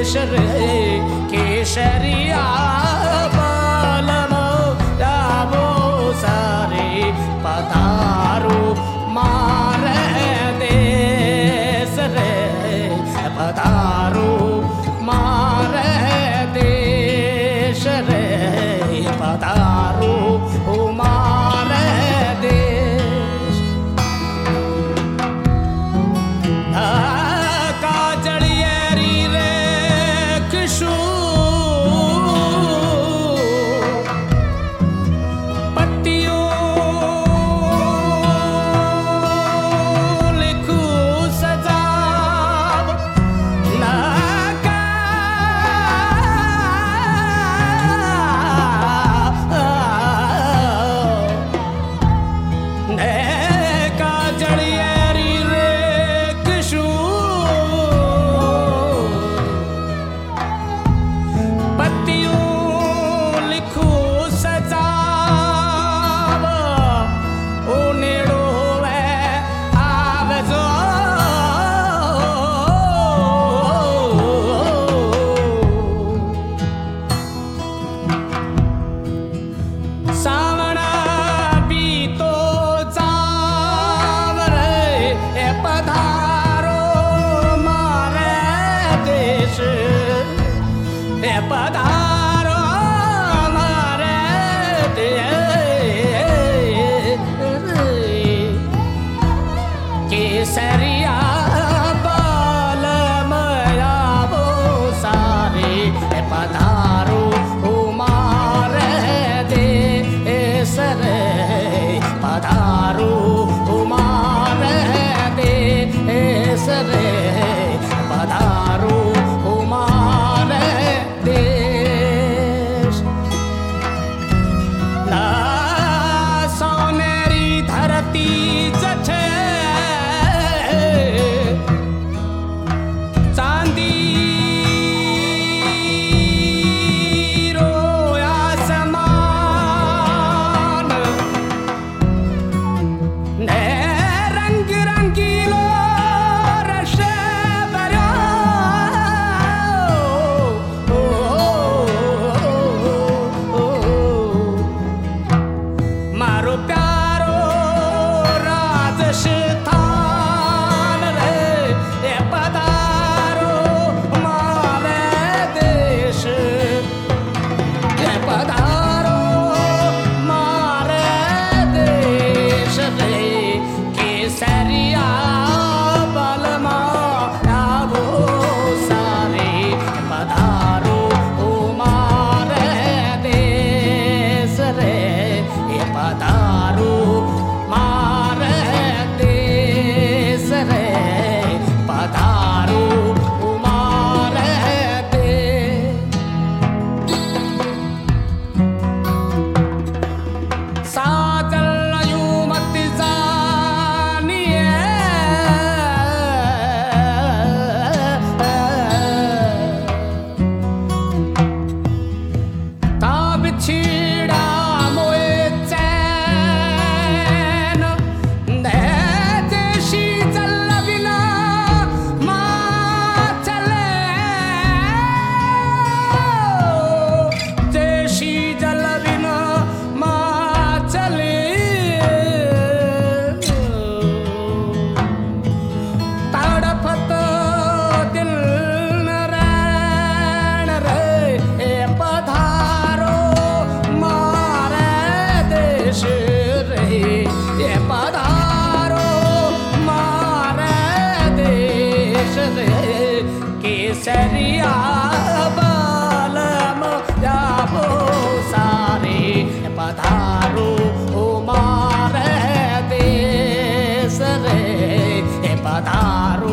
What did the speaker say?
देश रे केसरिया बालमो जाबो सारे पधारो मारे देश रे पधारो मारे देश रे पधारो मारे देश काजड़ियरी रे किशू पट्टियों लिखू सजाव लगा काजड़ियरी रे किशू पत्तियों लिखू सजाव ओ नेड़ो वे आवजो सावणा बीतो जाव रे ए पधारो मारे देश ए पधारो मारे देश केसरिया बालमया वो सारे ए पधारो मारे देश रे पधारो मारे देश रे पधारो मारे देश ना सोनेरी धरती जठे चांदी रोया समान ने रंग रंगीलो रश भर्यो मारो प्यारो राजस्थान रे ए पधारो मारे देश ए पधारो मारे देश रे केसरिया बलमा आवो सारे पधारो मारे देश रे ए पधारो मारे देश रे पधारो मारे देश साजल यूं मत जानिए ताब छीड़ा मोए चैन दे देशी चल बिना माँ चले देशी जल बिना माँ चले तड़पत दिल न रैन रे ए पधारो मारे देश रे ए पधारो मारे देश रे केसरिया बालम जाबो सारे पधारो मारे देश रे ए पधारो